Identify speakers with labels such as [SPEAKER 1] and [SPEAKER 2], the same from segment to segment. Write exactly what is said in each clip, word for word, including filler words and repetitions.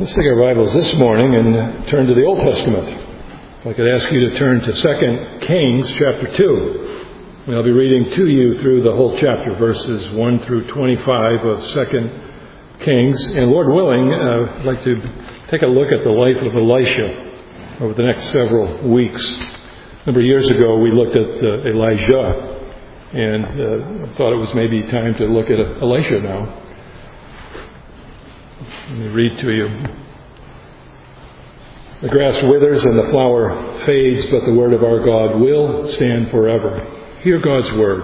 [SPEAKER 1] Let's take our Bibles this morning and turn to the Old Testament. If I could ask you to turn to Second Kings chapter two. And I'll be reading to you through the whole chapter, verses one through twenty-five of Second Kings. And Lord willing, uh, I'd like to take a look at the life of Elisha over the next several weeks. A number of years ago, we looked at uh, Elijah, and uh, thought it was maybe time to look at Elisha now. Let me read to you. The grass withers and the flower fades, but the word of our God will stand forever. Hear God's word.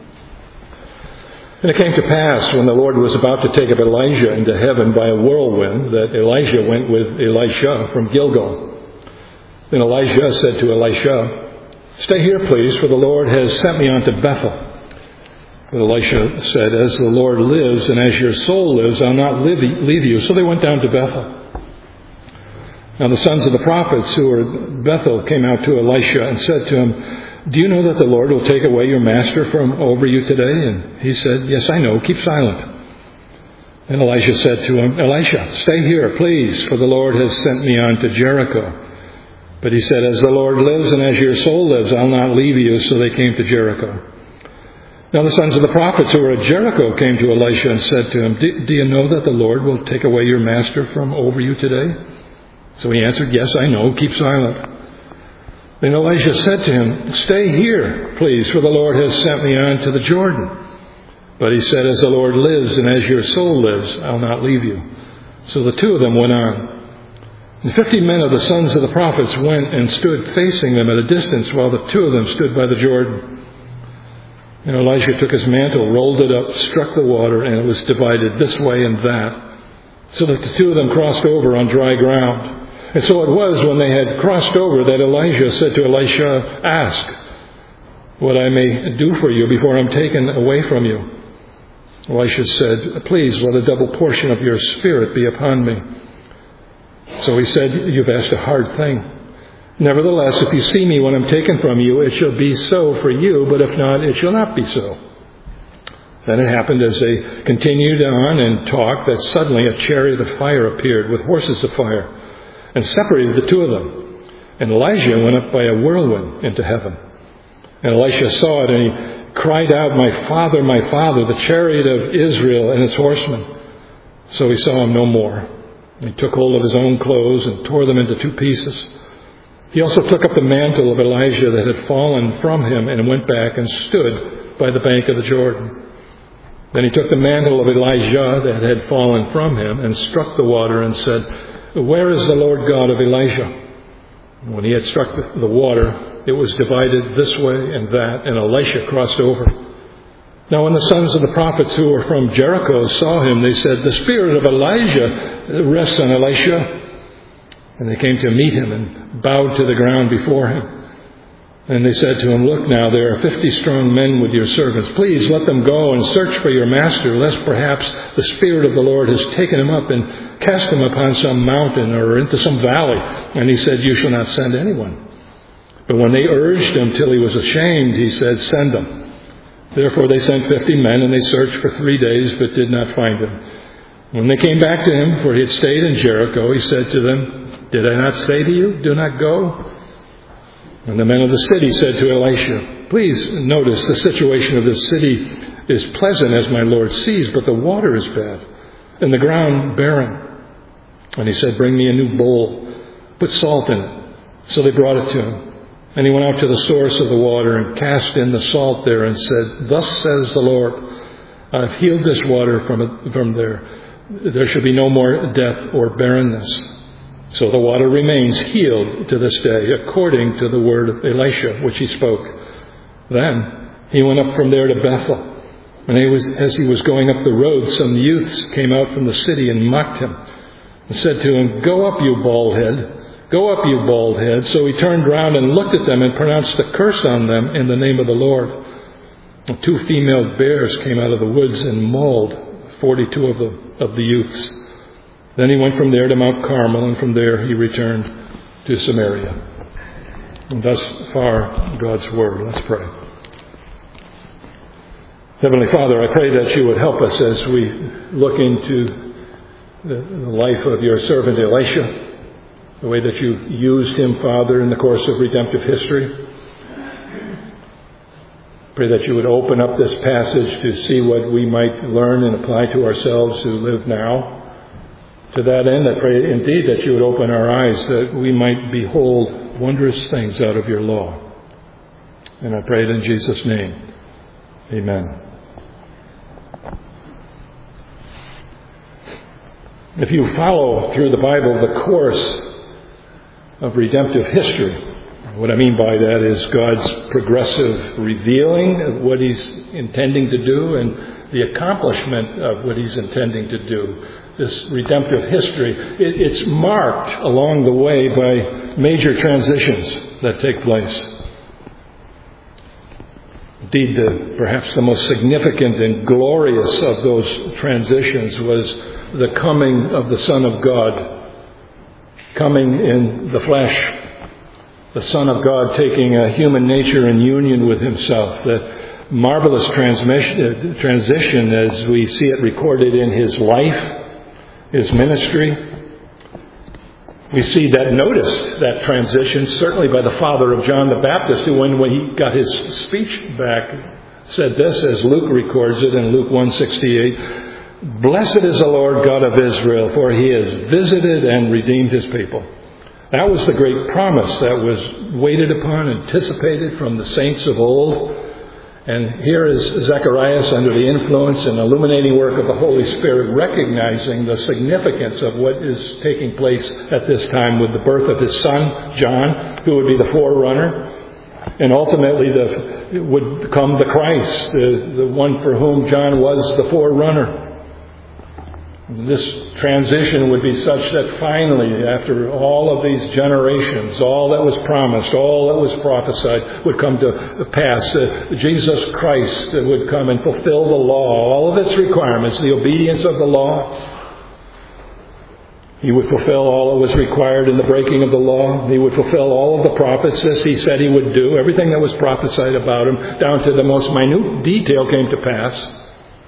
[SPEAKER 1] And it came to pass, when the Lord was about to take up Elijah into heaven by a whirlwind, that Elijah went with Elisha from Gilgal. Then Elijah said to Elisha, "Stay here, please, for the Lord has sent me unto Bethel." But Elisha said, "As the Lord lives and as your soul lives, I'll not leave you." So they went down to Bethel. Now the sons of the prophets who were at Bethel came out to Elisha and said to him, "Do you know that the Lord will take away your master from over you today?" And he said, "Yes, I know. Keep silent." And Elisha said to him, "Elisha, stay here, please, for the Lord has sent me on to Jericho." But he said, "As the Lord lives and as your soul lives, I'll not leave you." So they came to Jericho. Now the sons of the prophets who were at Jericho came to Elisha and said to him, Do you know that the Lord will take away your master from over you today?" So he answered, "Yes, I know. Keep silent." Then Elisha said to him, "Stay here, please, for the Lord has sent me on to the Jordan." But he said, "As the Lord lives and as your soul lives, I'll not leave you." So the two of them went on. And fifty men of the sons of the prophets went and stood facing them at a distance, while the two of them stood by the Jordan. And Elisha took his mantle, rolled it up, struck the water, and it was divided this way and that, so that the two of them crossed over on dry ground. And so it was, when they had crossed over, that Elijah said to Elisha, "Ask what I may do for you before I'm taken away from you." Elisha said, "Please let a double portion of your spirit be upon me." So he said, "You've asked a hard thing. Nevertheless, if you see me when I'm taken from you, it shall be so for you, but if not, it shall not be so." Then it happened, as they continued on and talked, that suddenly a chariot of fire appeared with horses of fire and separated the two of them. And Elijah went up by a whirlwind into heaven. And Elisha saw it, and he cried out, "My father, my father, the chariot of Israel and its horsemen." So he saw him no more. He took hold of his own clothes and tore them into two pieces. He also took up the mantle of Elijah that had fallen from him and went back and stood by the bank of the Jordan. Then he took the mantle of Elijah that had fallen from him and struck the water and said, "Where is the Lord God of Elijah?" When he had struck the water, it was divided this way and that, and Elisha crossed over. Now when the sons of the prophets who were from Jericho saw him, they said, "The spirit of Elijah rests on Elisha." And they came to meet him and bowed to the ground before him. And they said to him, "Look now, there are fifty strong men with your servants. Please let them go and search for your master, lest perhaps the Spirit of the Lord has taken him up and cast him upon some mountain or into some valley." And he said, "You shall not send anyone." But when they urged him till he was ashamed, he said, "Send them." Therefore they sent fifty men, and they searched for three days, but did not find him. When they came back to him, for he had stayed in Jericho, he said to them, "Did I not say to you, do not go?" And the men of the city said to Elisha, "Please notice the situation of this city is pleasant as my Lord sees, but the water is bad and the ground barren." And he said, "Bring me a new bowl, put salt in it." So they brought it to him. And he went out to the source of the water and cast in the salt there and said, "Thus says the Lord, I've healed this water from it, from there. There shall be no more death or barrenness." So the water remains healed to this day, according to the word of Elisha, which he spoke. Then he went up from there to Bethel. And he was, as he was going up the road, some youths came out from the city and mocked him and said to him, "Go up, you bald head. Go up, you bald head." So he turned round and looked at them and pronounced a curse on them in the name of the Lord. And two female bears came out of the woods and mauled forty-two of the, of the youths. Then he went from there to Mount Carmel, and from there he returned to Samaria. And thus far, God's word. Let's pray. Heavenly Father, I pray that you would help us as we look into the, the life of your servant Elisha, the way that you used him, Father, in the course of redemptive history. Pray that you would open up this passage to see what we might learn and apply to ourselves who live now. To that end, I pray indeed that you would open our eyes that we might behold wondrous things out of your law. And I pray it in Jesus' name. Amen. If you follow through the Bible the course of redemptive history, what I mean by that is God's progressive revealing of what He's intending to do and the accomplishment of what He's intending to do. This redemptive history, it, it's marked along the way by major transitions that take place. Indeed, the, perhaps the most significant and glorious of those transitions was the coming of the Son of God, coming in the flesh. The Son of God taking a human nature in union with Himself. The marvelous transmission, transition as we see it recorded in His life, His ministry. We see that noticed, that transition, certainly by the father of John the Baptist, who when, when he got his speech back said this, as Luke records it in Luke one sixty-eight, "Blessed is the Lord God of Israel, for He has visited and redeemed His people." That was the great promise that was waited upon, anticipated from the saints of old. And here is Zacharias under the influence and illuminating work of the Holy Spirit, recognizing the significance of what is taking place at this time with the birth of his son, John, who would be the forerunner. And ultimately the, would come the Christ, the, the one for whom John was the forerunner. This transition would be such that finally, after all of these generations, all that was promised, all that was prophesied would come to pass. Uh, Jesus Christ would come and fulfill the law, all of its requirements, the obedience of the law. He would fulfill all that was required in the breaking of the law. He would fulfill all of the prophets as He said He would do. Everything that was prophesied about Him, down to the most minute detail, came to pass.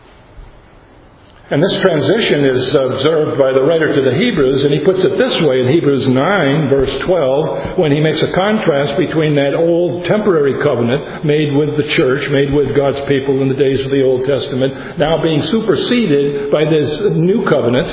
[SPEAKER 1] And this transition is observed by the writer to the Hebrews, and he puts it this way in Hebrews nine, verse twelve, when he makes a contrast between that old temporary covenant made with the church, made with God's people in the days of the Old Testament, now being superseded by this new covenant.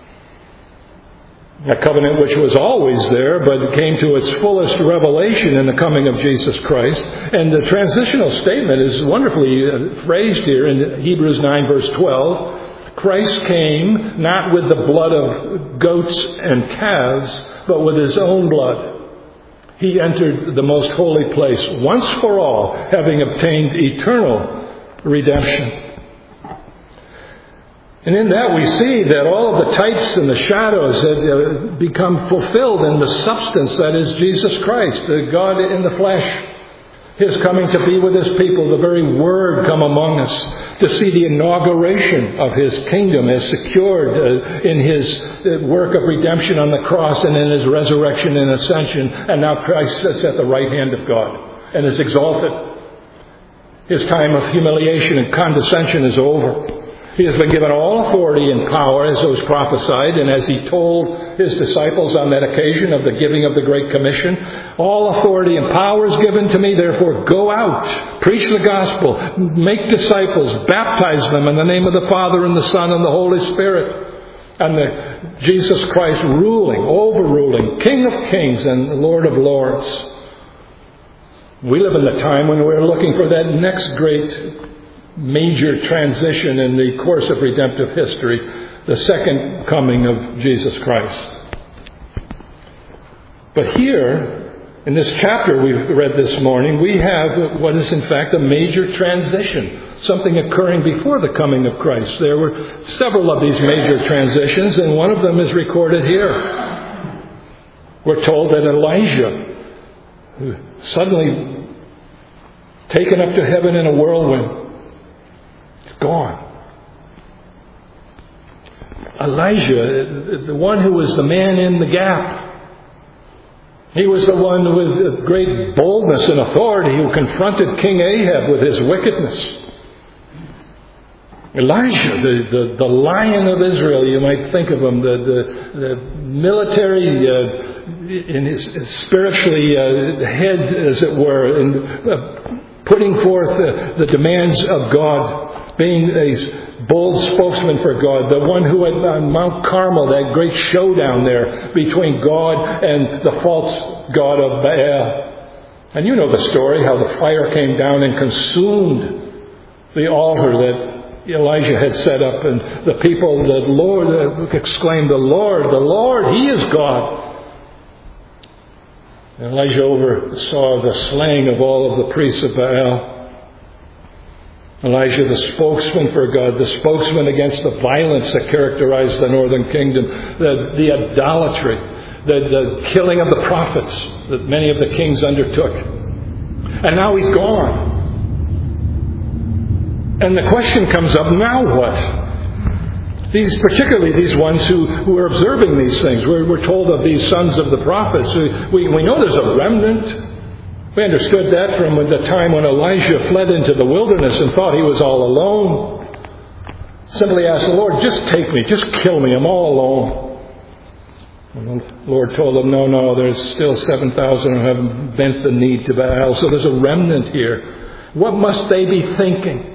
[SPEAKER 1] A covenant which was always there, but came to its fullest revelation in the coming of Jesus Christ. And the transitional statement is wonderfully phrased here in Hebrews nine, verse twelve. Christ came not with the blood of goats and calves, but with His own blood. He entered the most holy place once for all, having obtained eternal redemption. And in that we see that all of the types and the shadows have become fulfilled in the substance that is Jesus Christ, the God in the flesh. His coming to be with His people, the very Word come among us, to see the inauguration of His kingdom as secured uh, in His work of redemption on the cross and in His resurrection and ascension. And now Christ sits at the right hand of God and is exalted. His time of humiliation and condescension is over. He has been given all authority and power, as was prophesied, and as He told His disciples on that occasion of the giving of the Great Commission, all authority and power is given to me, therefore go out, preach the gospel, make disciples, baptize them in the name of the Father and the Son and the Holy Spirit. And the Jesus Christ ruling, overruling, King of kings and Lord of lords. We live in the time when we're looking for that next great major transition in the course of redemptive history, the second coming of Jesus Christ. But here, in this chapter we've read this morning, we have what is in fact a major transition, something occurring before the coming of Christ. There were several of these major transitions, and one of them is recorded here. We're told that Elijah, who suddenly taken up to heaven in a whirlwind, gone. Elijah, the one who was the man in the gap. He was the one with great boldness and authority who confronted King Ahab with his wickedness. Elijah, the, the, the lion of Israel, you might think of him, the, the, the military, uh, in his spiritually uh, head, as it were, and uh, putting forth uh, the demands of God, being a bold spokesman for God, the one who had on Mount Carmel, that great showdown there between God and the false god of Baal. And you know the story, how the fire came down and consumed the altar that Elijah had set up, and the people, the Lord, exclaimed, "The Lord, the Lord, He is God." And Elijah oversaw the slaying of all of the priests of Baal. Elijah, the spokesman for God, the spokesman against the violence that characterized the northern kingdom, the, the idolatry, the, the killing of the prophets that many of the kings undertook. And now he's gone. And the question comes up, now what? These, particularly these ones who, who are observing these things. We're, we're told of these sons of the prophets. We, we, we know there's a remnant. We understood that from the time when Elijah fled into the wilderness and thought he was all alone. Simply asked the Lord, just take me, just kill me, I'm all alone. And the Lord told him, no, no, there's still seven thousand who haven't bent the knee to Baal. So there's a remnant here. What must they be thinking?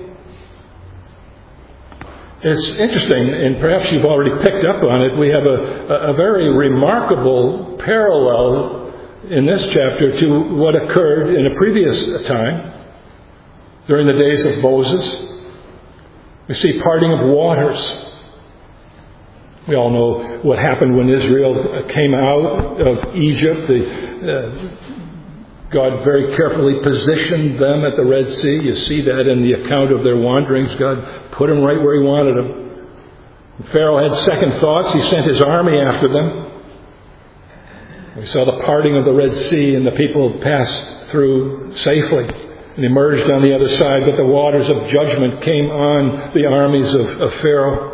[SPEAKER 1] It's interesting, and perhaps you've already picked up on it, we have a, a very remarkable parallel in this chapter to what occurred in a previous time, during the days of Moses. We see parting of waters. We all know what happened when Israel came out of Egypt. The, uh, God very carefully positioned them at the Red Sea. You see that in the account of their wanderings. God put them right where He wanted them. Pharaoh had second thoughts. He sent his army after them. We saw the parting of the Red Sea, and the people passed through safely and emerged on the other side. But the waters of judgment came on the armies of, of Pharaoh.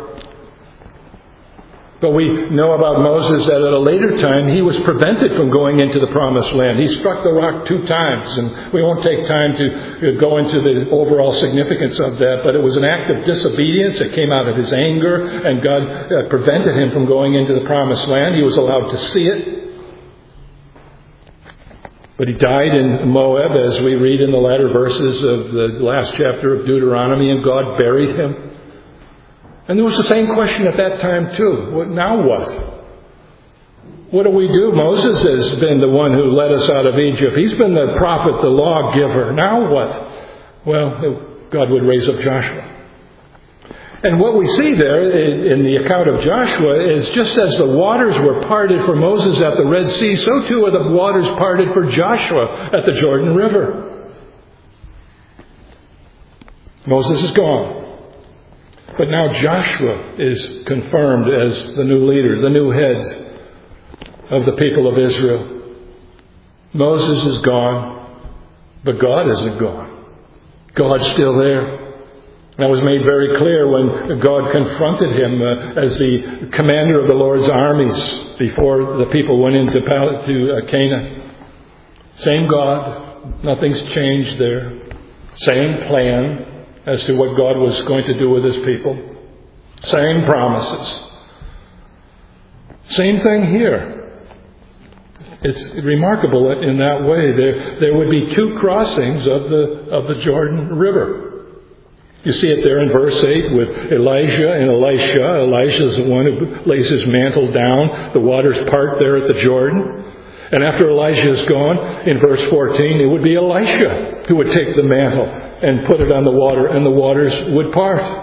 [SPEAKER 1] But we know about Moses that at a later time he was prevented from going into the promised land. He struck the rock two times, and we won't take time to go into the overall significance of that, but it was an act of disobedience that came out of his anger, and God prevented him from going into the promised land. He was allowed to see it. But he died in Moab, as we read in the latter verses of the last chapter of Deuteronomy, and God buried him. And there was the same question at that time too. Well, now what? What do we do? Moses has been the one who led us out of Egypt. He's been the prophet, the lawgiver. Now what? Well, God would raise up Joshua. And what we see there in the account of Joshua is just as the waters were parted for Moses at the Red Sea, so too are the waters parted for Joshua at the Jordan River. Moses is gone. But now Joshua is confirmed as the new leader, the new head of the people of Israel. Moses is gone, but God isn't gone. God's still there. That was made very clear when God confronted him uh, as the commander of the Lord's armies before the people went into Pal- to uh, Canaan. Same God, nothing's changed there. Same plan as to what God was going to do with His people. Same promises. Same thing here. It's remarkable in that way. There, there would be two crossings of the of the Jordan River. You see it there in verse eight with Elijah and Elisha. Elisha is the one who lays his mantle down. The waters part there at the Jordan. And after Elijah is gone, in verse fourteen, it would be Elisha who would take the mantle and put it on the water, and the waters would part.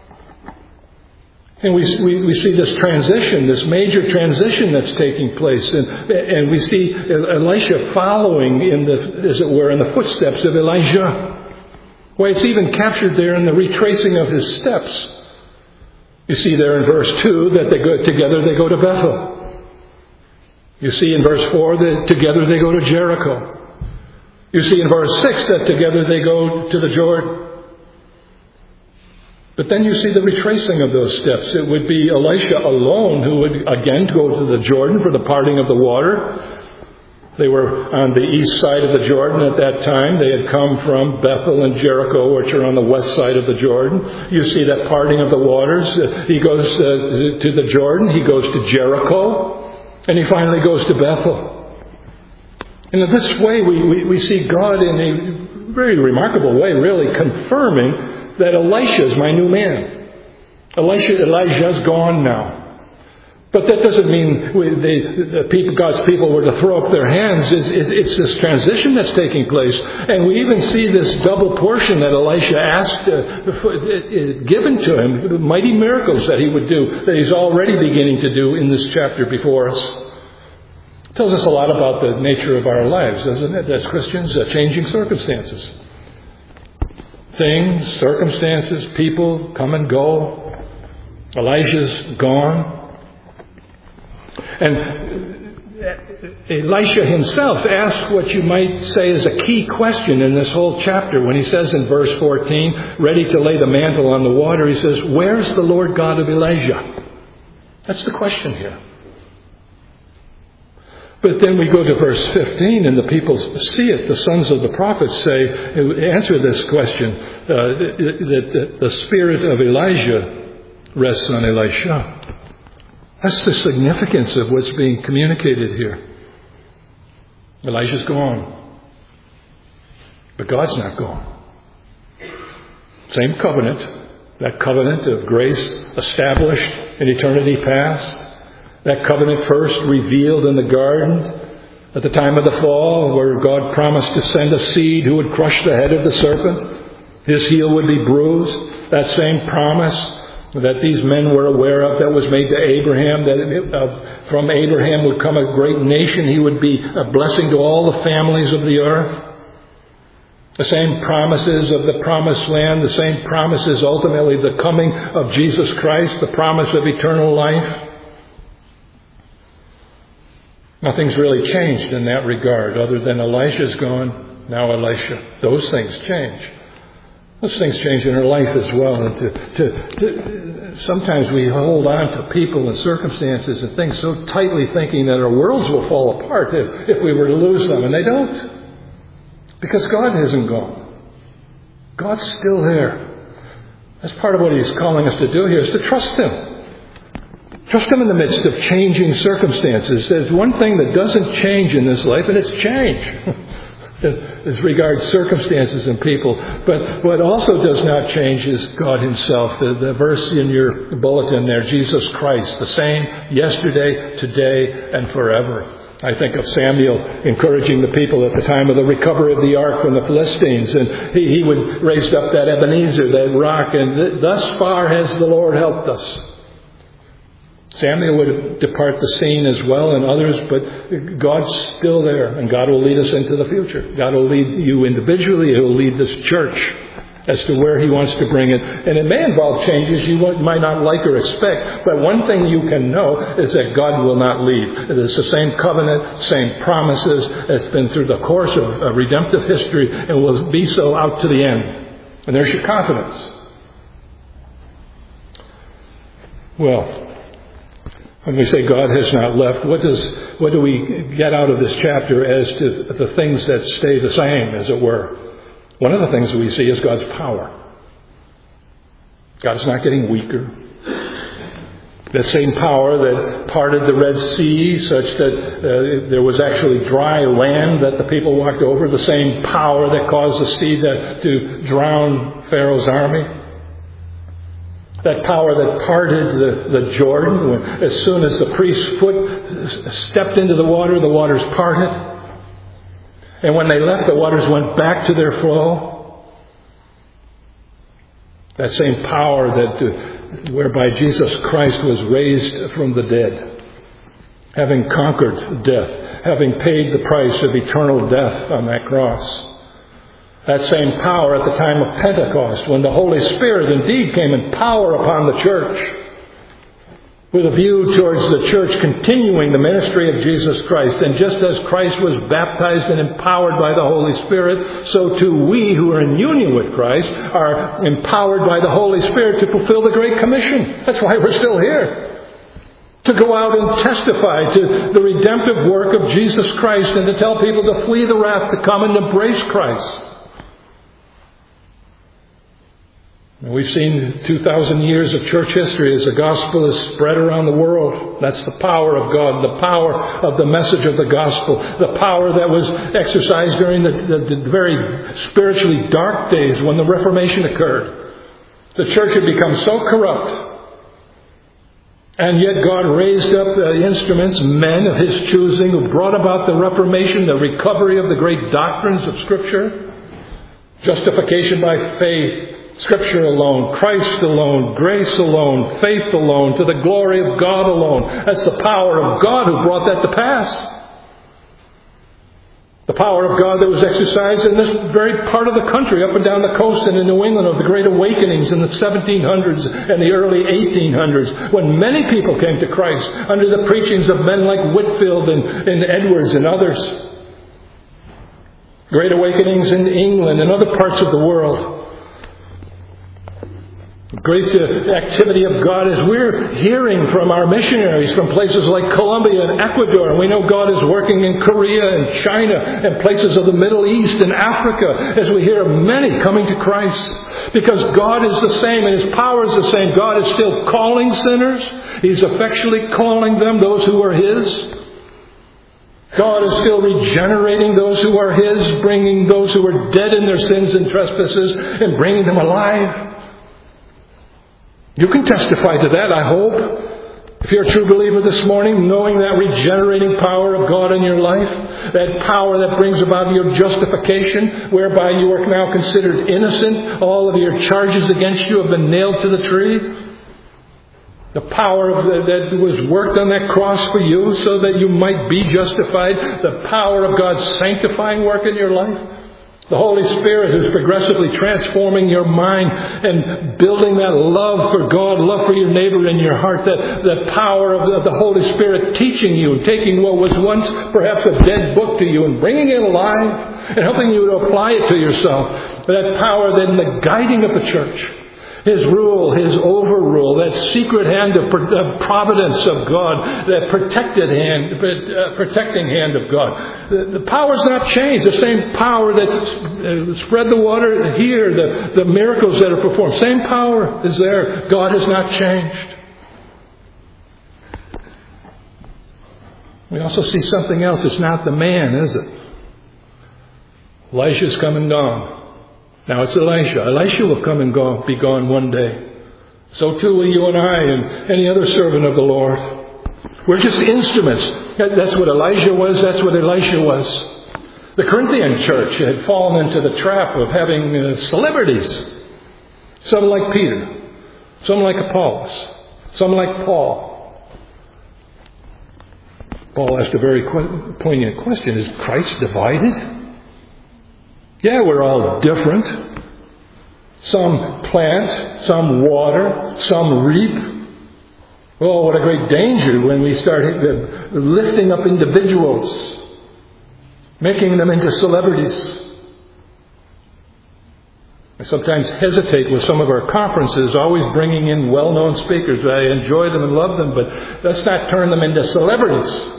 [SPEAKER 1] And we, we, we see this transition, this major transition that's taking place. And, and we see Elisha following, in the, as it were, in the footsteps of Elijah. Why, it's even captured there in the retracing of his steps. You see there in verse two that they go together, they go to Bethel. You see in verse four that together they go to Jericho. You see in verse six that together they go to the Jordan. But then you see the retracing of those steps. It would be Elisha alone who would again go to the Jordan for the parting of the water. They were on the east side of the Jordan at that time. They had come from Bethel and Jericho, which are on the west side of the Jordan. You see that parting of the waters. He goes uh, to the Jordan. He goes to Jericho. And he finally goes to Bethel. And in this way, we, we, we see God in a very remarkable way, really confirming that Elisha is my new man. Elisha, Elijah's gone now. But that doesn't mean we, they, the people, God's people were to throw up their hands. It's, it's, it's this transition that's taking place. And we even see this double portion that Elisha asked, uh, given to him, the mighty miracles that he would do, that he's already beginning to do in this chapter before us. It tells us a lot about the nature of our lives, doesn't it? As Christians, uh, changing circumstances. Things, circumstances, people come and go. Elijah's gone. And Elisha himself asked what you might say is a key question in this whole chapter. When he says in verse fourteen, ready to lay the mantle on the water, he says, "Where's the Lord God of Elijah?" That's the question here. But then we go to verse fifteen, and the people see it. The sons of the prophets say, answer this question, uh, that the spirit of Elijah rests on Elisha. That's the significance of what's being communicated here. Elijah's gone. But God's not gone. Same covenant. That covenant of grace established in eternity past. That covenant first revealed in the garden at the time of the fall, where God promised to send a seed who would crush the head of the serpent. His heel would be bruised. That same promise that these men were aware of, that was made to Abraham, that it, uh, from Abraham would come a great nation. He would be a blessing to all the families of the earth. The same promises of the promised land, the same promises ultimately the coming of Jesus Christ, the promise of eternal life. Nothing's really changed in that regard other than Elisha's gone, now Elisha. Those things change. Those things change in our life as well. And to, to, to, sometimes we hold on to people and circumstances and things so tightly thinking that our worlds will fall apart if, if we were to lose them. And they don't. Because God hasn't gone. God's still there. That's part of what He's calling us to do here, is to trust Him. Trust Him in the midst of changing circumstances. There's one thing that doesn't change in this life, and it's change. As regards circumstances and people. But what also does not change is God Himself. The, the verse in your bulletin there, Jesus Christ, the same yesterday, today, and forever. I think of Samuel encouraging the people at the time of the recovery of the ark from the Philistines. And he, he would raise up that Ebenezer, that rock, and th- thus far has the Lord helped us. Samuel would depart the scene as well, and others, but God's still there, and God will lead us into the future. God will lead you individually. He will lead this church as to where He wants to bring it. And it may involve changes you might not like or expect, but one thing you can know is that God will not leave. It is the same covenant, same promises. It's been through the course of redemptive history and will be so out to the end. And there's your confidence. Well, when we say God has not left, what does what do we get out of this chapter as to the things that stay the same, as it were? One of the things we see is God's power. God's not getting weaker. That same power that parted the Red Sea such that uh, there was actually dry land that the people walked over, the same power that caused the sea to, to drown Pharaoh's army. That power that parted the, the Jordan, when, as soon as the priest's foot stepped into the water, the waters parted. And when they left, the waters went back to their flow. That same power that, whereby Jesus Christ was raised from the dead, having conquered death, having paid the price of eternal death on that cross. That same power at the time of Pentecost, when the Holy Spirit indeed came in power upon the church, with a view towards the church continuing the ministry of Jesus Christ. And just as Christ was baptized and empowered by the Holy Spirit, so too we who are in union with Christ are empowered by the Holy Spirit to fulfill the Great Commission. That's why we're still here. to go out and testify to the redemptive work of Jesus Christ and to tell people to flee the wrath to come and embrace Christ. And we've seen two thousand years of church history as the gospel is spread around the world. That's the power of God, the power of the message of the gospel, the power that was exercised during the, the, the very spiritually dark days when the Reformation occurred. The church had become so corrupt. And yet God raised up the instruments, men of His choosing, who brought about the Reformation, the recovery of the great doctrines of Scripture. Justification by faith, Scripture alone, Christ alone, grace alone, faith alone, to the glory of God alone. That's the power of God who brought that to pass. The power of God that was exercised in this very part of the country, up and down the coast and in New England, of the Great Awakenings in the seventeen hundreds and the early eighteen hundreds, when many people came to Christ under the preachings of men like Whitefield and, and Edwards and others. Great Awakenings in England and other parts of the world. Great activity of God as we're hearing from our missionaries from places like Colombia and Ecuador. And we know God is working in Korea and China and places of the Middle East and Africa as we hear of many coming to Christ. Because God is the same and His power is the same. God is still calling sinners. He's effectually calling them, those who are His. God is still regenerating those who are His, bringing those who are dead in their sins and trespasses and bringing them alive. You can testify to that, I hope. If you're a true believer this morning, knowing that regenerating power of God in your life, that power that brings about your justification, whereby you are now considered innocent, all of your charges against you have been nailed to the tree. The power of the, that was worked on that cross for you so that you might be justified. The power of God's sanctifying work in your life. The Holy Spirit who's progressively transforming your mind and building that love for God, love for your neighbor in your heart. That the power of the, of the Holy Spirit teaching you, taking what was once perhaps a dead book to you and bringing it alive and helping you to apply it to yourself. That power then the guiding of the church. His rule, His overrule, that secret hand of providence of God, that protected hand, uh, protecting hand of God. The, the power's not changed. The same power that spread the water here, the, the miracles that are performed, same power is there. God has not changed. We also see something else. It's not the man, is it? Elisha's come and gone. Now it's Elisha. Elisha will come and go, be gone one day. So too will you and I and any other servant of the Lord. We're just instruments. That's what Elijah was. That's what Elisha was. The Corinthian church had fallen into the trap of having uh, celebrities. Some like Peter. Some like Apollos. Some like Paul. Paul asked a very poignant question. Is Christ divided? Yeah, we're all different. Some plant, some water, some reap. Oh, what a great danger when we start lifting up individuals, making them into celebrities. I sometimes hesitate with some of our conferences, always bringing in well-known speakers. I enjoy them and love them, but let's not turn them into celebrities.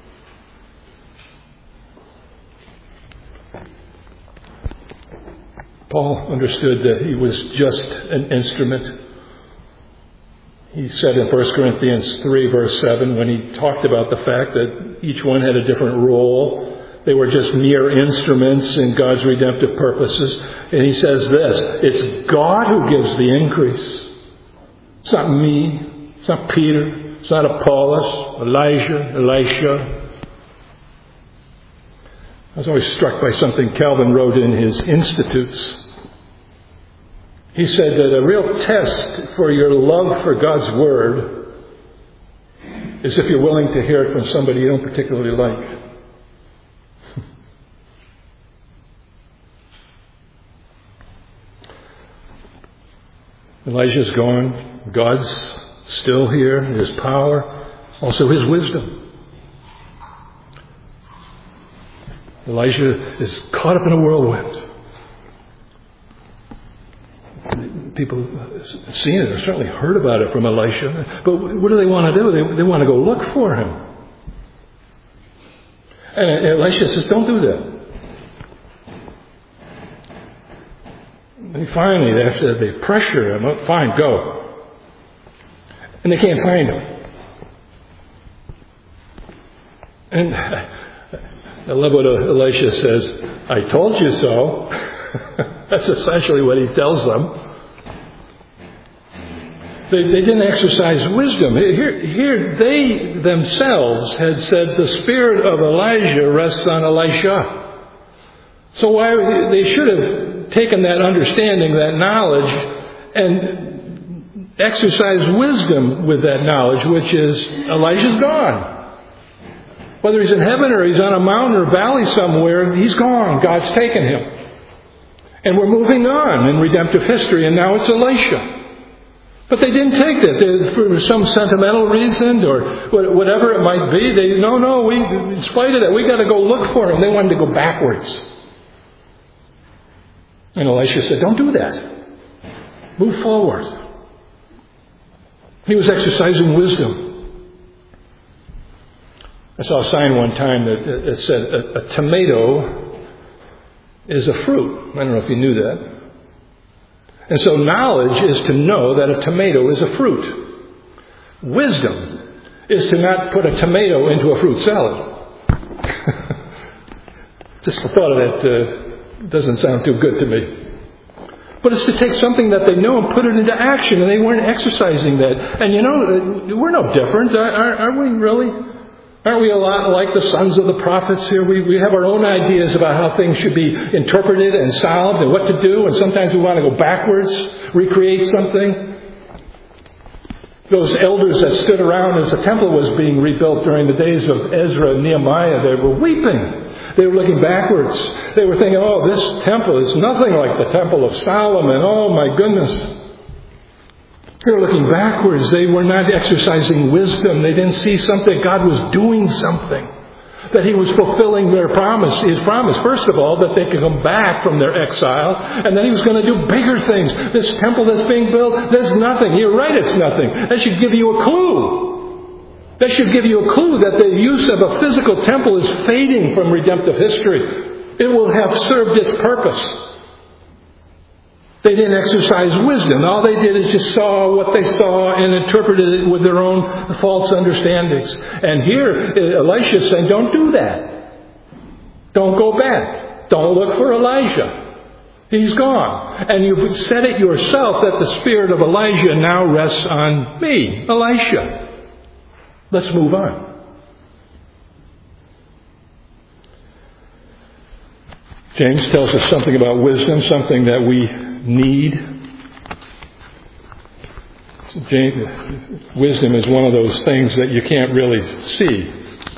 [SPEAKER 1] Paul understood that he was just an instrument. He said in First Corinthians three, verse seven, when he talked about the fact that each one had a different role, they were just mere instruments in God's redemptive purposes. And he says this, it's God who gives the increase. It's not me. It's not Peter. It's not Apollos, Elijah, Elisha. I was always struck by something Calvin wrote in his Institutes. He said that a real test for your love for God's Word is if you're willing to hear it from somebody you don't particularly like. Elijah's gone. God's still here. His power, also His wisdom. Elijah is caught up in a whirlwind. people have seen it or certainly heard about it from Elisha. But what do they want to do? They, they want to go look for him. And Elisha says, don't do that. And finally, after they pressure him, oh, fine, go. And they can't find him. And I love what Elisha says, I told you so. That's essentially what he tells them. They, they didn't exercise wisdom. Here, here they themselves had said the spirit of Elijah rests on Elisha. So why they should have taken that understanding, that knowledge, and exercised wisdom with that knowledge, which is Elijah's gone. Whether he's in heaven or he's on a mountain or valley somewhere, he's gone. God's taken him. And we're moving on in redemptive history, and now it's Elisha. But they didn't take that. For some sentimental reason or whatever it might be, they, no, no, we, in spite of that, we got to go look for him. They wanted to go backwards. And Elisha said, don't do that. Move forward. He was exercising wisdom. I saw a sign one time that it said a, a tomato is a fruit. I don't know if you knew that. And so knowledge is to know that a tomato is a fruit. Wisdom is to not put a tomato into a fruit salad. Just the thought of that uh, doesn't sound too good to me. But it's to take something that they know and put it into action, and they weren't exercising that. And you know, we're no different, are, are we really? Aren't we a lot like the sons of the prophets here? We, we have our own ideas about how things should be interpreted and solved and what to do, and sometimes we want to go backwards, recreate something. Those elders that stood around as the temple was being rebuilt during the days of Ezra and Nehemiah, they were weeping. They were looking backwards. They were thinking, oh, this temple is nothing like the temple of Solomon. Oh, my goodness. They were looking backwards. They were not exercising wisdom. They didn't see something. God was doing something. That He was fulfilling their promise, His promise. First of all, that they could come back from their exile. And then He was going to do bigger things. This temple that's being built, there's nothing. You're right, it's nothing. That should give you a clue. That should give you a clue that the use of a physical temple is fading from redemptive history. It will have served its purpose. They didn't exercise wisdom. All they did is just saw what they saw and interpreted it with their own false understandings. And here, Elisha is saying, don't do that. Don't go back. Don't look for Elijah. He's gone. And you've said it yourself that the spirit of Elijah now rests on me, Elisha. Let's move on. James tells us something about wisdom, something that we need. Wisdom is one of those things that you can't really see.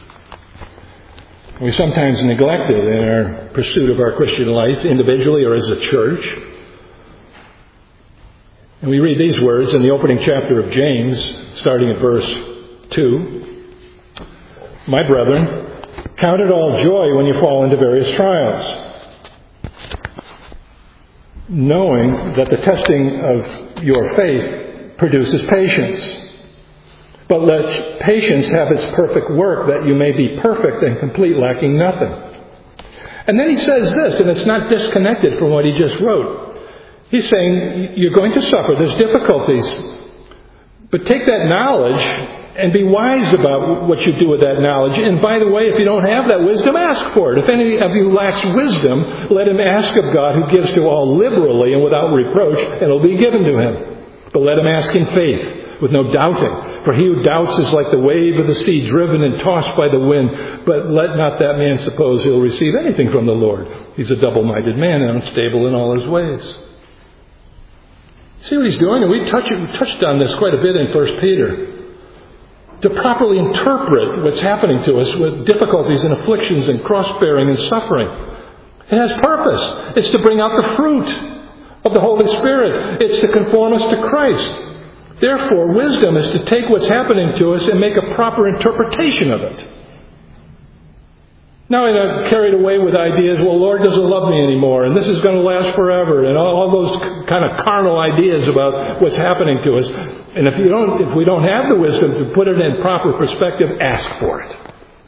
[SPEAKER 1] We sometimes neglect it in our pursuit of our Christian life, individually or as a church. And we read these words in the opening chapter of James, starting at verse two. My brethren, count it all joy when you fall into various trials, knowing that the testing of your faith produces patience. But let patience have its perfect work, that you may be perfect and complete, lacking nothing. And then he says this, and it's not disconnected from what he just wrote. He's saying, you're going to suffer, there's difficulties. But take that knowledge and be wise about what you do with that knowledge. And by the way, if you don't have that wisdom, ask for it. If any of you lacks wisdom, let him ask of God, who gives to all liberally and without reproach, and it'll be given to him. But let him ask in faith, with no doubting. For he who doubts is like the wave of the sea, driven and tossed by the wind. But let not that man suppose he'll receive anything from the Lord. He's a double-minded man and unstable in all his ways. See what he's doing? And we, touch, we touched on this quite a bit in First Peter. To properly interpret what's happening to us with difficulties and afflictions and cross-bearing and suffering. It has purpose. It's to bring out the fruit of the Holy Spirit. It's to conform us to Christ. Therefore, wisdom is to take what's happening to us and make a proper interpretation of it. Now I got carried away with ideas, well, Lord doesn't love me anymore, and this is going to last forever, and all, all those kind of carnal ideas about what's happening to us. And if you don't, if we don't have the wisdom to put it in proper perspective, ask for it.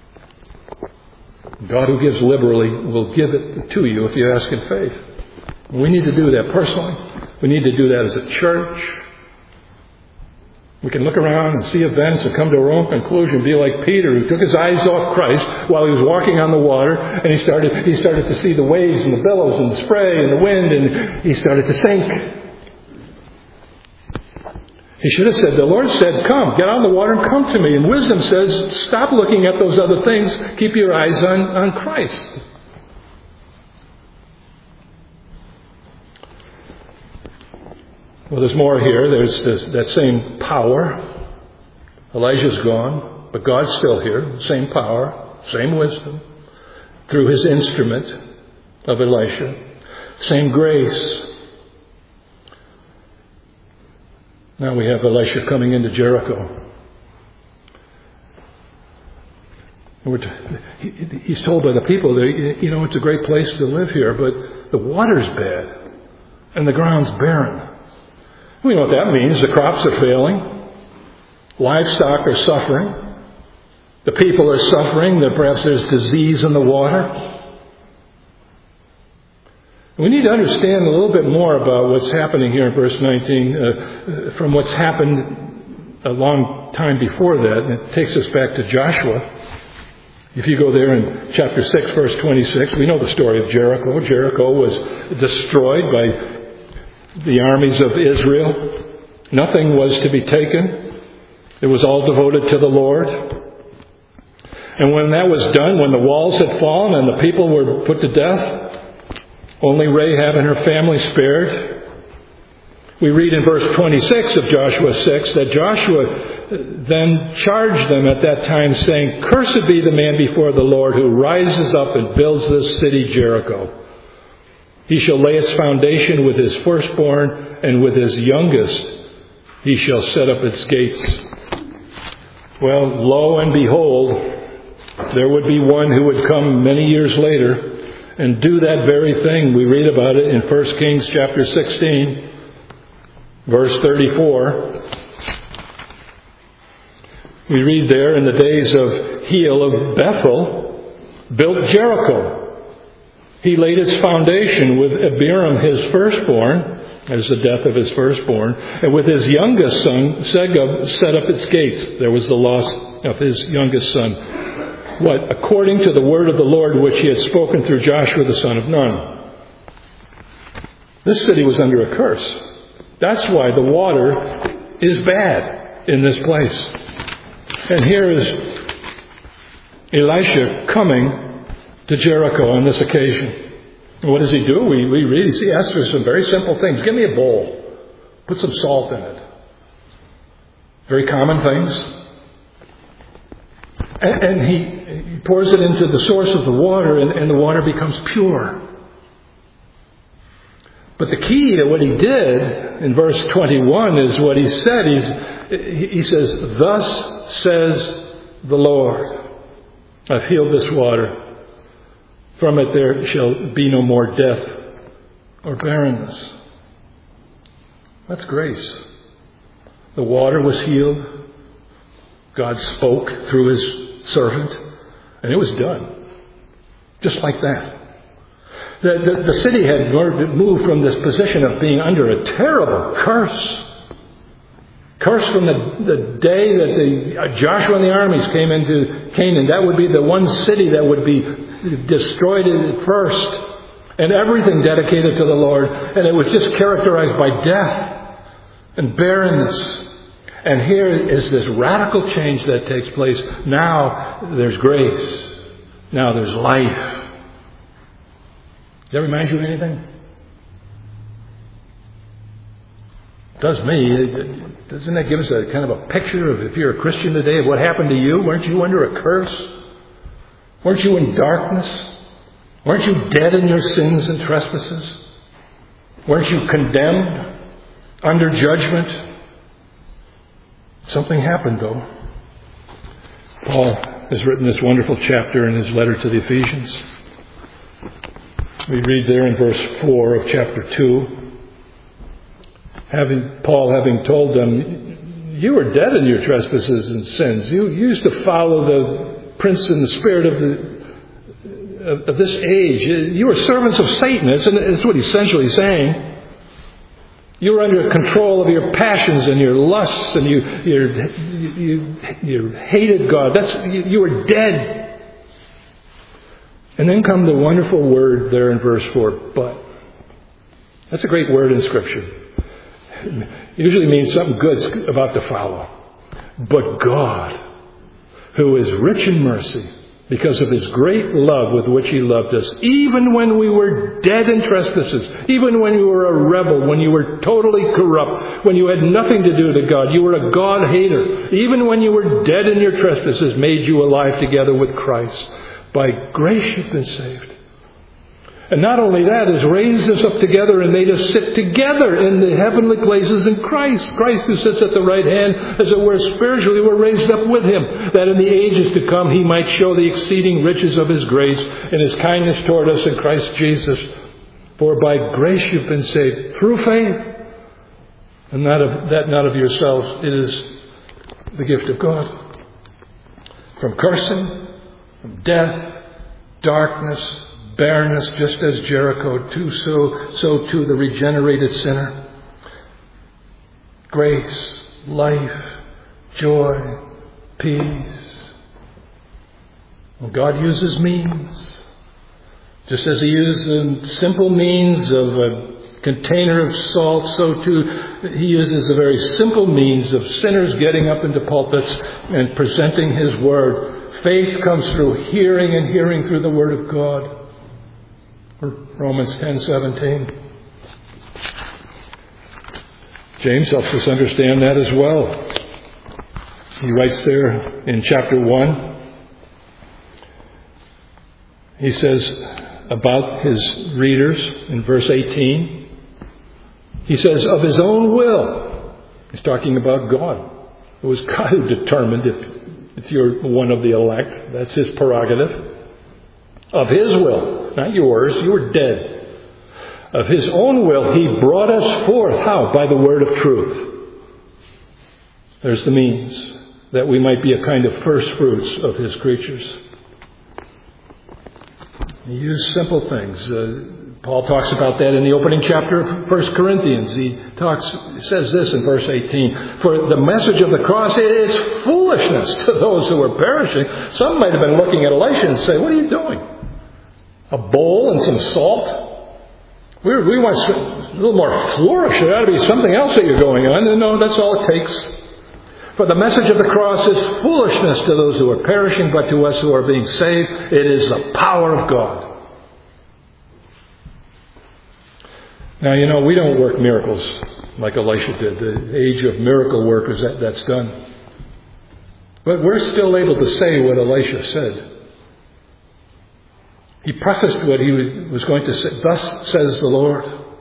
[SPEAKER 1] God who gives liberally will give it to you if you ask in faith. We need to do that personally. We need to do that as a church. We can look around and see events and come to our own conclusion, be like Peter, who took his eyes off Christ while he was walking on the water, and he started he started to see the waves and the billows and the spray and the wind, and he started to sink. He should have said, the Lord said, come, get out of the water and come to me. And wisdom says, stop looking at those other things. Keep your eyes on, on Christ. Well, there's more here. There's this, that same power. Elijah's gone, but God's still here. Same power, same wisdom. Through his instrument of Elisha. Same grace. Now we have Elisha coming into Jericho. He's told by the people that, you know, it's a great place to live here, but the water's bad and the ground's barren. We know what that means. The crops are failing. Livestock are suffering. The people are suffering. Perhaps there's disease in the water. We need to understand a little bit more about what's happening here in verse nineteen uh, from what's happened a long time before that. And it takes us back to Joshua. If you go there in chapter six, verse twenty-six, we know the story of Jericho. Jericho was destroyed by the armies of Israel. Nothing was to be taken. It was all devoted to the Lord. And when that was done, when the walls had fallen and the people were put to death, only Rahab and her family spared. We read in verse twenty-six of Joshua six that Joshua then charged them at that time, saying, cursed be the man before the Lord who rises up and builds this city Jericho. He shall lay its foundation with his firstborn, and with his youngest he shall set up its gates. Well, lo and behold, there would be one who would come many years later and do that very thing. We read about it in First Kings chapter sixteen, verse thirty-four. We read there, in the days of Hiel of Bethel, built Jericho. He laid its foundation with Abiram his firstborn, as the death of his firstborn, and with his youngest son, Segub, set up its gates. There was the loss of his youngest son. What? According to the word of the Lord which he had spoken through Joshua the son of Nun. This city was under a curse. That's why the water is bad in this place. And here is Elisha coming to Jericho on this occasion. And what does he do? We, we read, he asks for some very simple things. Give me a bowl. Put some salt in it. Very common things. And, and he, he pours it into the source of the water, and, and the water becomes pure. But the key to what he did in verse twenty-one is what he said. He's, he says, thus says the Lord, I've healed this water. From it there shall be no more death or barrenness. That's grace. The water was healed. God spoke through his servant, and it was done. Just like that. The, the, the city had moved from this position of being under a terrible curse. Curse from the, the day that the Joshua and the armies came into Canaan. That would be the one city that would be destroyed at first. And everything dedicated to the Lord. And it was just characterized by death and barrenness. And here is this radical change that takes place. Now there's grace. Now there's life. Does that remind you of anything? It does me. Doesn't that give us a kind of a picture of, if you're a Christian today, of what happened to you? Weren't you under a curse? Weren't you in darkness? Weren't you dead in your sins and trespasses? Weren't you condemned under judgment? Something happened, though. Paul has written this wonderful chapter in his letter to the Ephesians. We read there in verse four of chapter two, having Paul having told them, you were dead in your trespasses and sins. You used to follow the prince and the spirit of the of, of this age. You were servants of Satan. That's, that's what he's essentially saying. You were under control of your passions and your lusts, and you you you, you hated God. That's you, you were dead. And then come the wonderful word there in verse four, but. That's a great word in Scripture. It usually means something good's about to follow. But God, who is rich in mercy, because of His great love with which He loved us, even when we were dead in trespasses, even when you were a rebel, when you were totally corrupt, when you had nothing to do to God, you were a God hater, even when you were dead in your trespasses, made you alive together with Christ. By grace you've been saved. And not only that, has raised us up together and made us sit together in the heavenly places in Christ. Christ who sits at the right hand, as it were spiritually, we're raised up with Him, that in the ages to come He might show the exceeding riches of His grace and His kindness toward us in Christ Jesus. For by grace you've been saved through faith, and not of, that not of yourselves. It is the gift of God. From cursing, from death, darkness, barrenness, just as Jericho too, so so too the regenerated sinner. Grace, life, joy, peace. Well, God uses means. Just as He used a simple means of a container of salt, so too He uses a very simple means of sinners getting up into pulpits and presenting His Word. Faith comes through hearing, and hearing through the Word of God. Romans ten seventeen. James helps us understand that as well. He writes there in chapter one. He says about his readers in verse eighteen. He says, of His own will. He's talking about God. It was God who determined if, if you're one of the elect. That's His prerogative. Of His will, not yours. You were dead. Of His own will, He brought us forth. How? By the word of truth. There's the means that we might be a kind of first fruits of His creatures. He used simple things. Uh, Paul talks about that in the opening chapter of First Corinthians. He talks, says this in verse eighteen. For the message of the cross is foolishness to those who are perishing. Some might have been looking at Elisha and say, what are you doing? A bowl and some salt? We, we want a little more flourish. There ought to be something else that you're going on. And no, that's all it takes. For the message of the cross is foolishness to those who are perishing, but to us who are being saved, it is the power of God. Now, you know, we don't work miracles like Elisha did. The age of miracle workers, that, that's done. But we're still able to say what Elisha said. He prefaced what he was going to say. Thus says the Lord.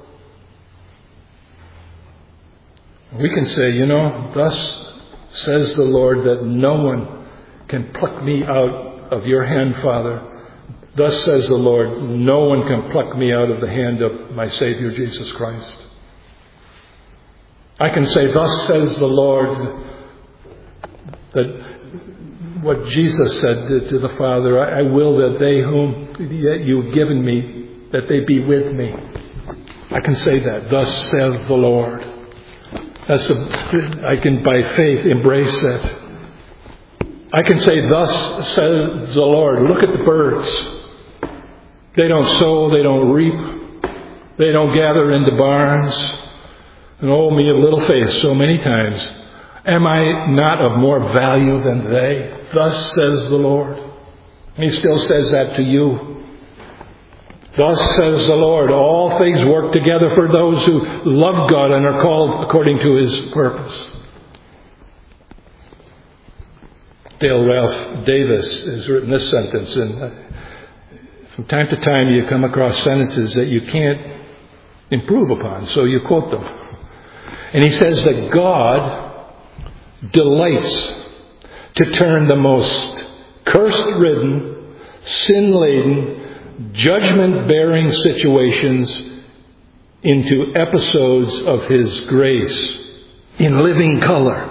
[SPEAKER 1] We can say, you know, thus says the Lord, that no one can pluck me out of your hand, Father. Thus says the Lord, no one can pluck me out of the hand of my Savior, Jesus Christ. I can say, thus says the Lord, that what Jesus said to the Father, I will that they whom you have given me, that they be with me. I can say that. Thus says the Lord. That's the, I can by faith embrace that. I can say, thus says the Lord. Look at the birds. They don't sow, they don't reap, they don't gather into barns. And oh, me of little faith, so many times. Am I not of more value than they? Thus says the Lord. And He still says that to you. Thus says the Lord, all things work together for those who love God and are called according to His purpose. Dale Ralph Davis has written this sentence, and from time to time you come across sentences that you can't improve upon, so you quote them. And he says that God delights to turn the most curse-ridden, sin-laden, judgment-bearing situations into episodes of His grace in living color.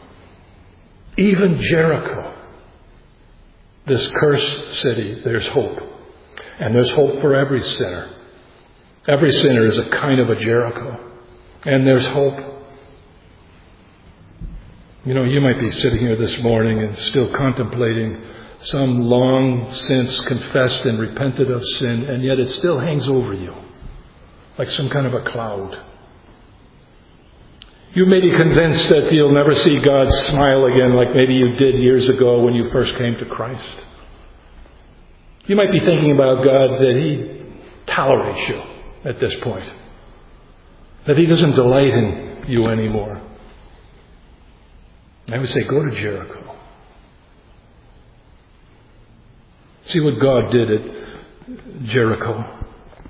[SPEAKER 1] Even Jericho, this cursed city, there's hope. And there's hope for every sinner. Every sinner is a kind of a Jericho. And there's hope. You know, you might be sitting here this morning and still contemplating some long since confessed and repented of sin, and yet it still hangs over you like some kind of a cloud. You may be convinced that you'll never see God smile again like maybe you did years ago when you first came to Christ. You might be thinking about God that He tolerates you at this point, that He doesn't delight in you anymore. I would say, go to Jericho. See what God did at Jericho.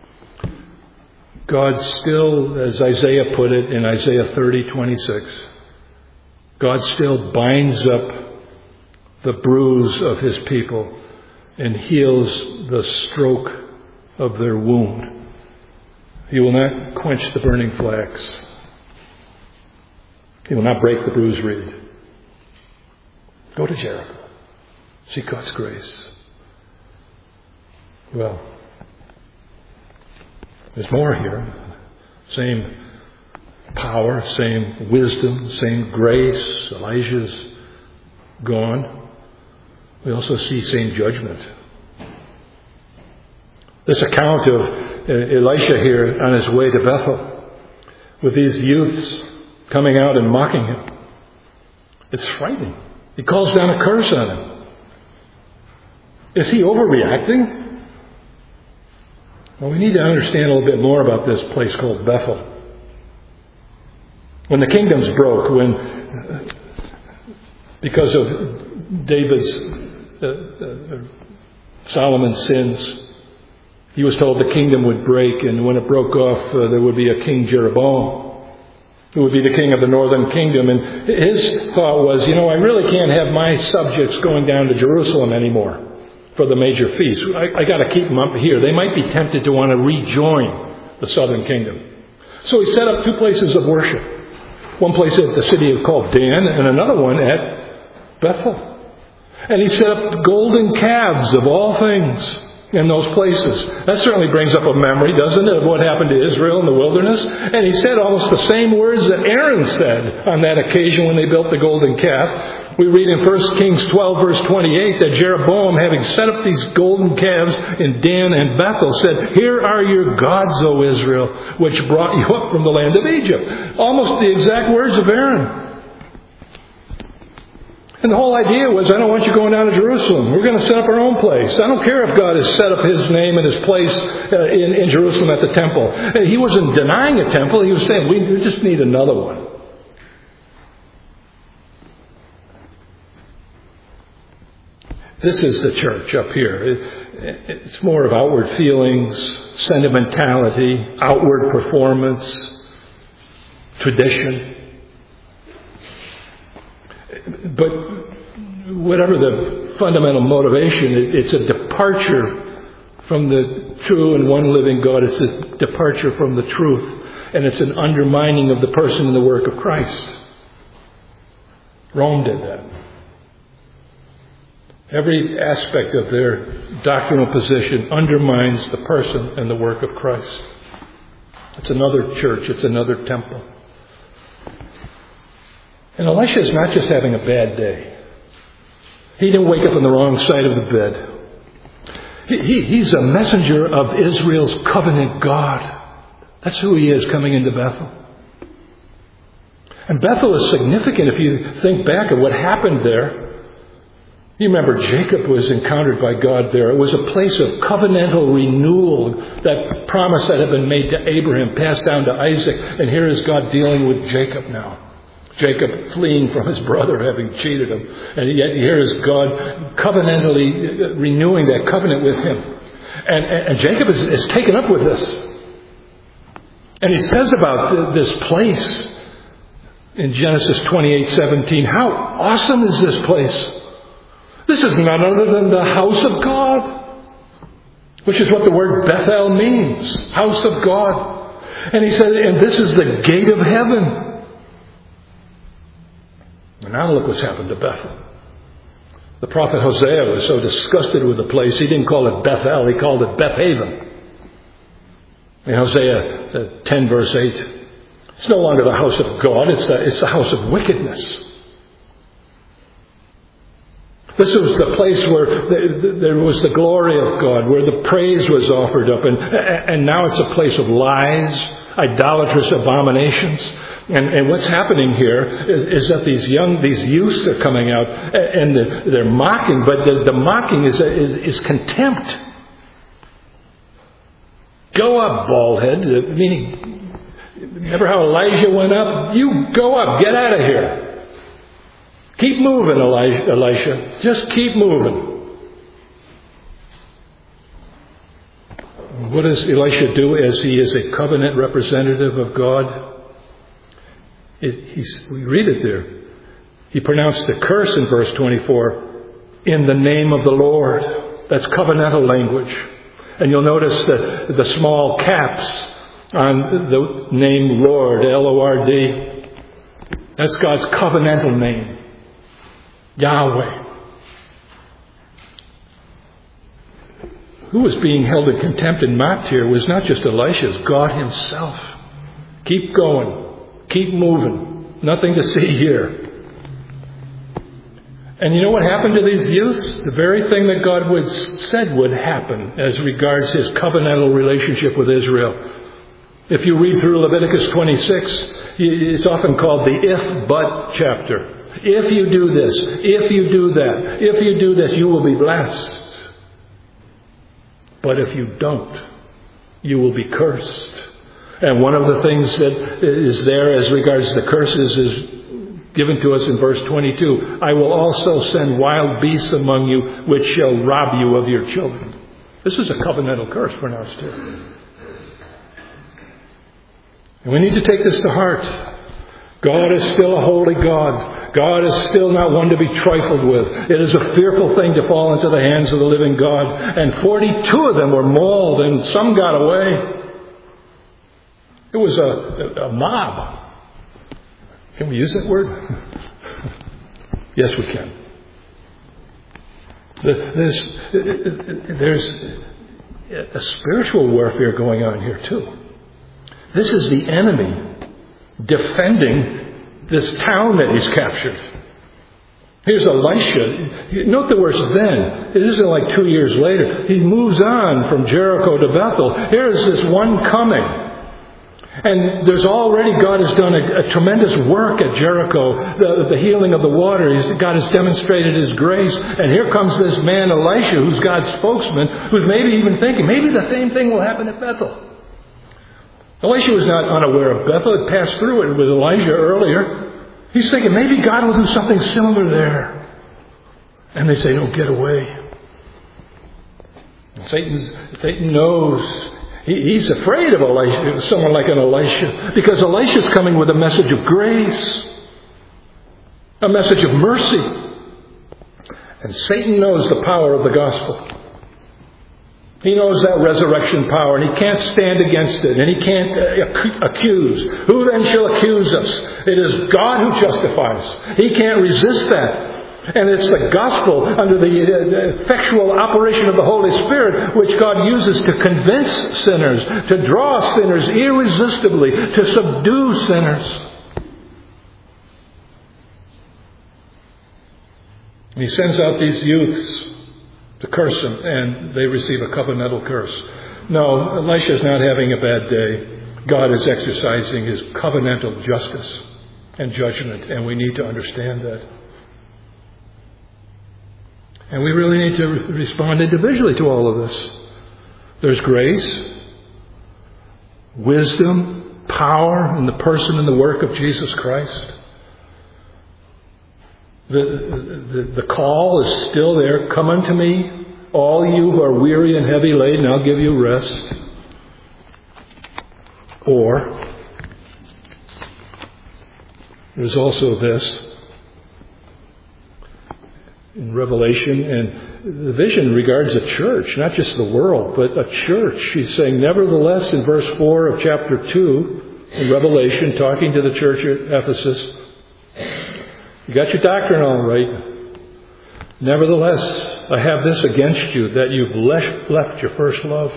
[SPEAKER 1] God still, as Isaiah put it in Isaiah thirty twenty-six, God still binds up the bruise of His people and heals the stroke of their wound. He will not quench the burning flax. He will not break the bruised reed. Go to Jericho. See God's grace. Well, there's more here. Same power, same wisdom, same grace. Elijah's gone. We also see same judgment. This account of Elisha here on his way to Bethel, with these youths coming out and mocking him, it's frightening. He calls down a curse on him. Is he overreacting? Well, we need to understand a little bit more about this place called Bethel. When the kingdoms broke, when because of David's, uh, uh, Solomon's sins, he was told the kingdom would break, and when it broke off, uh, there would be a King Jeroboam, who would be the king of the northern kingdom. And his thought was, you know, I really can't have my subjects going down to Jerusalem anymore for the major feast. I, I got to keep them up here. They might be tempted to want to rejoin the southern kingdom. So he set up two places of worship. One place at the city called Dan, and another one at Bethel. And he set up golden calves of all things in those places. That certainly brings up a memory, doesn't it, of what happened to Israel in the wilderness? And he said almost the same words that Aaron said on that occasion when they built the golden calf. We read in First Kings twelve, verse twenty-eight, that Jeroboam, having set up these golden calves in Dan and Bethel, said, "Here are your gods, O Israel, which brought you up from the land of Egypt." Almost the exact words of Aaron. And the whole idea was, I don't want you going down to Jerusalem. We're going to set up our own place. I don't care if God has set up His name and His place uh, in, in Jerusalem at the temple. And he wasn't denying a temple. He was saying, we, we just need another one. This is the church up here. It, it's more of outward feelings, sentimentality, outward performance, tradition. But whatever the fundamental motivation, it, it's a departure from the true and one living God. It's a departure from the truth. And it's an undermining of the person and the work of Christ. Rome did that. Every aspect of their doctrinal position undermines the person and the work of Christ. It's another church. It's another temple. And Elisha is not just having a bad day. He didn't wake up on the wrong side of the bed. He, he, he's a messenger of Israel's covenant God. That's who he is coming into Bethel. And Bethel is significant if you think back of what happened there. You remember Jacob was encountered by God there. It was a place of covenantal renewal. That promise that had been made to Abraham passed down to Isaac. And here is God dealing with Jacob now. Jacob fleeing from his brother, having cheated him. And yet here is God covenantally renewing that covenant with him. And, and, and Jacob is, is taken up with this. And he says about this place in Genesis twenty-eight seventeen, how awesome is this place? This is none other than the house of God, which is what the word Bethel means, house of God. And he said, and this is the gate of heaven. And now look what's happened to Bethel. The prophet Hosea was so disgusted with the place, he didn't call it Bethel, he called it Bethaven. In Hosea ten verse eight, it's no longer the house of God, it's the, it's the house of wickedness. This was the place where there was the glory of God, where the praise was offered up. And, and now it's a place of lies, idolatrous abominations. And, and what's happening here is, is that these young, these youths are coming out and they're mocking, but the, the mocking is, is, is contempt. Go up, bald head. Meaning, remember how Elijah went up? You go up, get out of here. Keep moving, Elijah, Elisha. Just keep moving. What does Elisha do as he is a covenant representative of God? It, he's, we read it there. He pronounced the curse in verse twenty-four, in the name of the Lord. That's covenantal language. And you'll notice the, the small caps on the name Lord, L O R D. That's God's covenantal name. Yahweh. Who was being held in contempt and mocked here was not just Elisha, it was God himself. Keep going. Keep moving. Nothing to see here. And you know what happened to these youths? The very thing that God would, said would happen as regards his covenantal relationship with Israel. If you read through Leviticus twenty-six, it's often called the if-but chapter. If you do this, if you do that, if you do this, you will be blessed. But if you don't, you will be cursed. And one of the things that is there as regards the curses is given to us in verse twenty-two. I will also send wild beasts among you, which shall rob you of your children. This is a covenantal curse pronounced here. And we need to take this to heart. God is still a holy God. God is still not one to be trifled with. It is a fearful thing to fall into the hands of the living God. And forty-two of them were mauled, and some got away. It was a, a mob. Can we use that word? Yes, we can. There's, there's a spiritual warfare going on here too. This is the enemy defending this town that he's captured. Here's Elisha. Note the words then. It isn't like two years later. He moves on from Jericho to Bethel. Here's this one coming. And there's already, God has done a, a tremendous work at Jericho. The, the healing of the water. He's, God has demonstrated His grace. And here comes this man Elisha, who's God's spokesman, who's maybe even thinking, maybe the same thing will happen at Bethel. Elisha was not unaware of Bethel. He passed through it with Elijah earlier. He's thinking, maybe God will do something similar there. And they say, no, get away. And Satan, Satan knows. He, he's afraid of Elisha, someone like an Elisha, because Elisha's coming with a message of grace, a message of mercy. And Satan knows the power of the gospel. He knows that resurrection power, and he can't stand against it, and he can't uh, accuse. Who then shall accuse us? It is God who justifies. He can't resist that. And it's the gospel under the effectual operation of the Holy Spirit which God uses to convince sinners, to draw sinners irresistibly, to subdue sinners. And he sends out these youths to curse them, and they receive a covenantal curse. No, Elisha is not having a bad day. God is exercising His covenantal justice and judgment, and we need to understand that. And we really need to respond individually to all of this. There's grace, wisdom, power in the person and the work of Jesus Christ. The, the, the call is still there. Come unto me, all you who are weary and heavy laden, I'll give you rest. Or, there's also this. in Revelation, and the vision regards a church, not just the world, but a church. He's saying, nevertheless, in verse four of chapter two in Revelation, talking to the church at Ephesus, you got your doctrine all right. Nevertheless, I have this against you, that you've left, left your first love.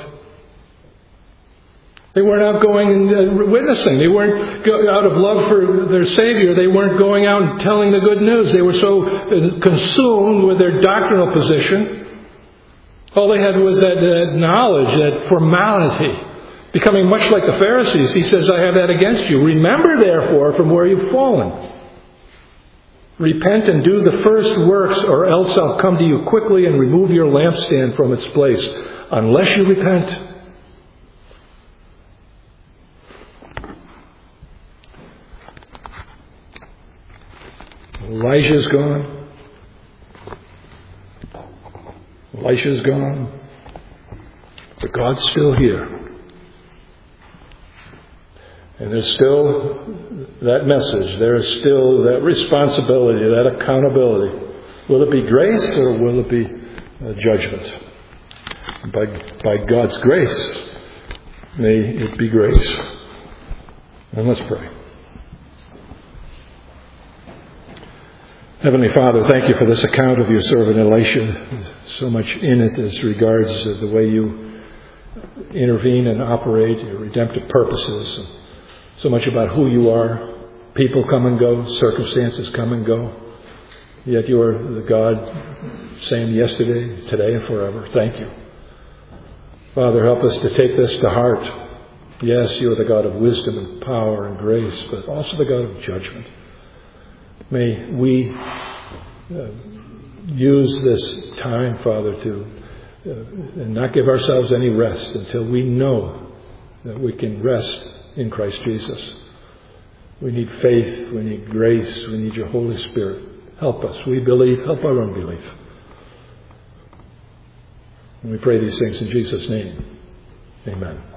[SPEAKER 1] They weren't out going and witnessing. They weren't go, out of love for their Savior. They weren't going out and telling the good news. They were so consumed with their doctrinal position. All they had was that, that knowledge, that formality, becoming much like the Pharisees. He says, I have that against you. Remember, therefore, from where you've fallen. Repent and do the first works, or else I'll come to you quickly and remove your lampstand from its place. Unless you repent. Elijah's gone. Elisha's gone. But God's still here. And there's still that message. There is still that responsibility, that accountability. Will it be grace or will it be uh, judgment? By, by God's grace, may it be grace. And let's pray. Heavenly Father, thank you for this account of your servant Elisha. There's so much in it as regards the way you intervene and operate your redemptive purposes. So much about who you are. People come and go. Circumstances come and go. Yet you are the God same yesterday, today, and forever. Thank you. Father, help us to take this to heart. Yes, you are the God of wisdom and power and grace, but also the God of judgment. May we uh, use this time, Father, to uh, and not give ourselves any rest until we know that we can rest in Christ Jesus. We need faith, we need grace, we need your Holy Spirit. Help us. We believe, help our unbelief. And we pray these things in Jesus' name. Amen.